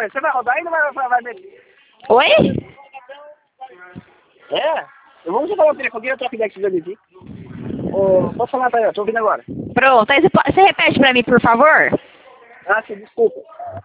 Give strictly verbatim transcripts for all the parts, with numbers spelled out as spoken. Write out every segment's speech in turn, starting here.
Oi, você vai rodar ainda ou vai, vai ver? Oi? É? Eu vou falar o telefone, eu troco ideia com esse aqui. Ô, posso falar, Tainá? Tô ouvindo agora. Pronto, aí você, po- você repete pra mim, por favor? Ah, sim, desculpa.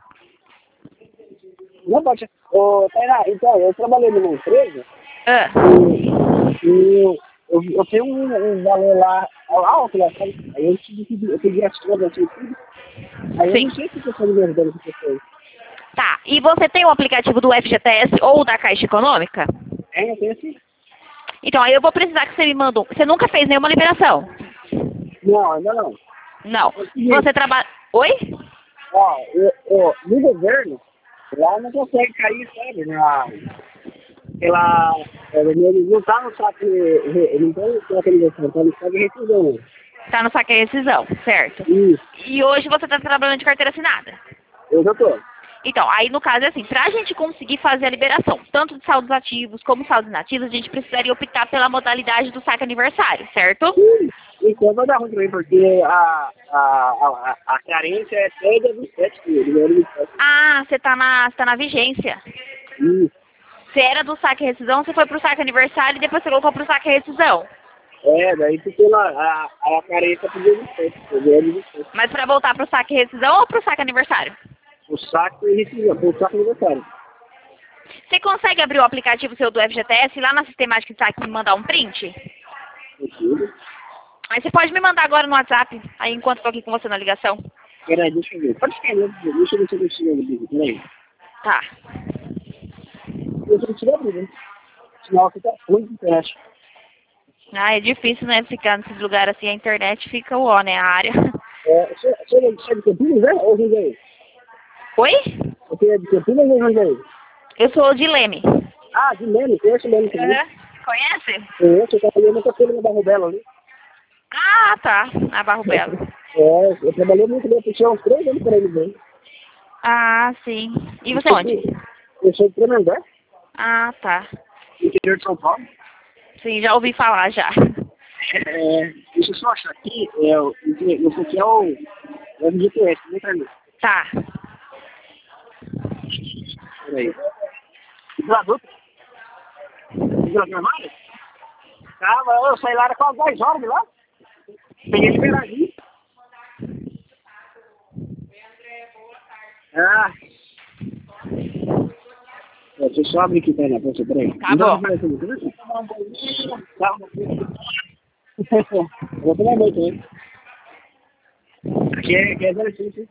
Não pode ser. Ô, Tainá, então, eu trabalhei numa empresa Ah, e, e eu, eu, eu tenho um, um valor lá alto lá, sabe? Aí eu pedi, eu pedi as contas assim, tudo. Aí eu sim. não sei se você está me ajudando com pessoas. Tá, e você tem o aplicativo do F G T S ou da Caixa Econômica? É, eu tenho assim. Então, aí eu vou precisar que você me mande um... Você nunca fez nenhuma liberação? Não, ainda não. Não. É o seguinte, Você trabalha... Oi? ó, eu, ó, no governo, lá não consegue cair, sabe? Na, pela, ele não tá no saque, ele não tá no saque de rescisão, tá no saque de rescisão. Tá no saque e rescisão, certo? Isso, E hoje você tá trabalhando de carteira assinada? eu já tô. Então, aí no caso é assim, pra gente conseguir fazer a liberação, tanto de saldos ativos como saldos inativos, a gente precisaria optar pela modalidade do saque aniversário, certo? Sim, então vai dar ruim também, porque a, a, a, a carência é até do sete, do sete. Ah, você tá na, você tá na vigência. Isso, Você era do saque e rescisão, você foi pro saque aniversário e depois você colocou pro saque e rescisão. é, daí porque lá, a, a carência podia do sete, do sete. Mas pra voltar pro saque e rescisão ou pro saque aniversário? O saque e rescisão, o saque aniversário. Você consegue abrir o aplicativo seu do F G T S e lá na sistemática de saque me mandar um print? Entendeu? Aí você pode me mandar agora no WhatsApp, aí enquanto eu tô aqui com você na ligação. Peraí, deixa eu ver. Pode ficar aí, deixa eu ver se eu consigo abrir. Peraí. Tá. Eu não consigo abrir, né? Sinal fica muito internet. Ah, é difícil, né, ficar nesses lugares assim, a internet fica o ó, né, a área. É, você você é de Campinas, né? Ou Jundiaí? Oi? Você é de Campinas ou Jundiaí? Eu sou de Leme. Ah, de Leme, conheço Leme também. Uhum. Conhece? Conheço, eu trabalhei no café na Barro Belo ali. Ah, tá, na Barro Belo. É, eu trabalhei muito bem, eu tinha uns três anos para ele bem. Ah, sim. E você onde? Eu sou de Tremembé, Ah, tá. interior de São Paulo. Sim, já ouvi falar já. É, deixa eu só achar aqui, é, o- esse aqui é o, é o G P S, vem pra mim. Tá. Peraí. Vibrador? Vibrador normal? Tá, mas eu saí lá, era quase dez horas de lá. Peguei liberadinho. Ah. É, deixa eu só abrir aqui, peraí, pra você, peraí. Tá bom. Tá. Eu vou tomar banho também. Aqui é, aqui é adolescente.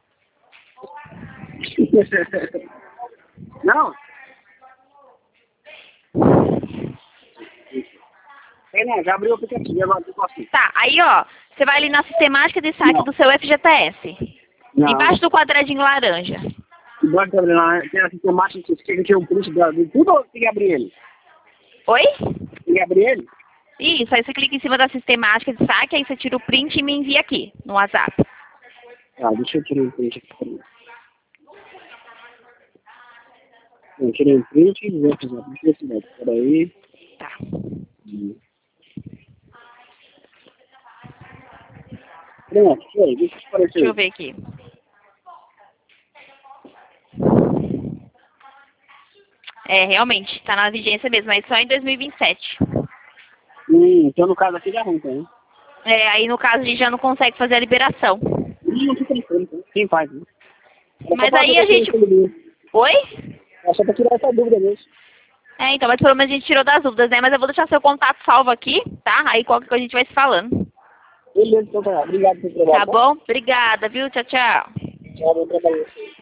Não. É, não, já abriu o aplicativo, agora eu posso ir. Tá, aí ó, você vai ali na sistemática de saque Não. do seu F G T S. Não. Embaixo do quadradinho laranja. Igual que abrir lá, tem assim, tem um macho que você quer um print do do tudo ou tem que abrir ele? Oi? Tem que abrir ele? Isso, aí você clica em cima da sistemática de saque, aí você tira o print e me envia aqui, no WhatsApp. Ah, deixa eu tirar um print aqui pra mim. Eu tirei um print e vou fazer uma necessidade. Peraí. Tá. Pronto, foi. Deixa eu aparecer. Deixa eu ver aqui. É, realmente, tá na vigência mesmo, mas só em dois mil e vinte e sete. Hum, então no caso aqui já ruim, então. É, aí no caso a gente já não consegue fazer a liberação. Ih, não fica tranquilo, então. Quem faz, né? Era Mas só pra aí a tirar gente... essa dúvida. Oi? É só pra tirar essa dúvida mesmo. É, então, mas pelo menos a gente tirou das dúvidas, né? Mas eu vou deixar seu contato salvo aqui, tá? Aí qualquer coisa a gente vai se falando. Beleza, então tá. Obrigado pelo trabalho. Tá bom? Obrigada, viu? Tchau, tchau. Tchau, bom trabalho.